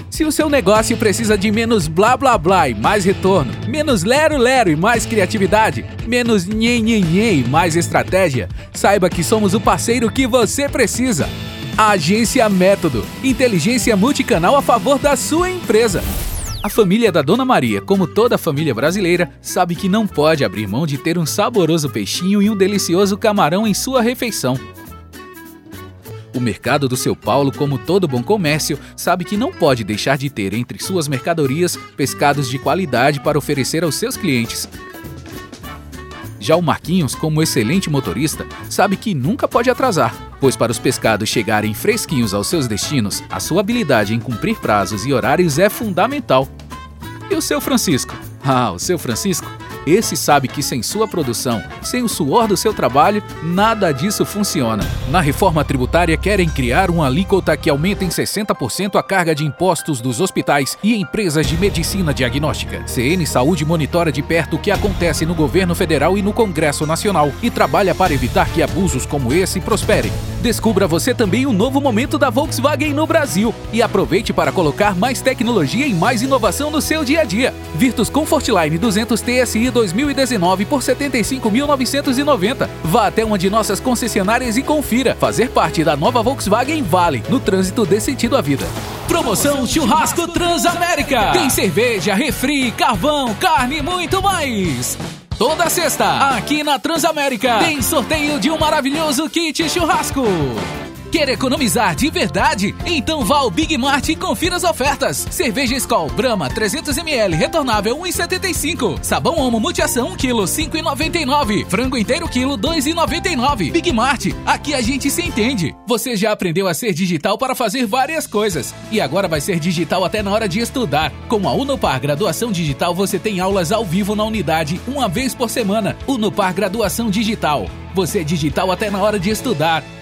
Se o seu negócio precisa de menos blá blá blá e mais retorno, menos lero lero e mais criatividade, menos nhen nhen nhen e mais estratégia, saiba que somos o parceiro que você precisa. A Agência Método, inteligência multicanal a favor da sua empresa. A família da Dona Maria, como toda família brasileira, sabe que não pode abrir mão de ter um saboroso peixinho e um delicioso camarão em sua refeição. O mercado do Seu Paulo, como todo bom comércio, sabe que não pode deixar de ter entre suas mercadorias pescados de qualidade para oferecer aos seus clientes. Já o Marquinhos, como excelente motorista, sabe que nunca pode atrasar, pois para os pescados chegarem fresquinhos aos seus destinos, a sua habilidade em cumprir prazos e horários é fundamental. E o seu Francisco? O seu Francisco? Esse sabe que sem sua produção, sem o suor do seu trabalho, nada disso funciona. Na reforma tributária querem criar uma alíquota que aumente em 60% a carga de impostos dos hospitais e empresas de medicina diagnóstica. CN Saúde monitora de perto o que acontece no governo federal e no Congresso Nacional e trabalha para evitar que abusos como esse prosperem. Descubra você também um novo momento da Volkswagen no Brasil e aproveite para colocar mais tecnologia e mais inovação no seu dia a dia. Virtus Comfortline 200 TSI 2019 por R$ 75.990. Vá até uma de nossas concessionárias e confira. Fazer parte da nova Volkswagen vale. No trânsito dê sentido à vida. Promoção Churrasco Transamérica. Tem cerveja, refri, carvão, carne e muito mais. Toda sexta, aqui na Transamérica, tem sorteio de um maravilhoso kit churrasco. Quer economizar de verdade? Então vá ao Big Mart e confira as ofertas. Cerveja Skol Brahma 300ml retornável 1,75. Sabão Omo Multiação 1 kg 5,99. Frango inteiro quilo 2,99. Big Mart, aqui a gente se entende. Você já aprendeu a ser digital para fazer várias coisas e agora vai ser digital até na hora de estudar. Com a Unopar Graduação Digital você tem aulas ao vivo na unidade uma vez por semana. Unopar Graduação Digital. Você é digital até na hora de estudar.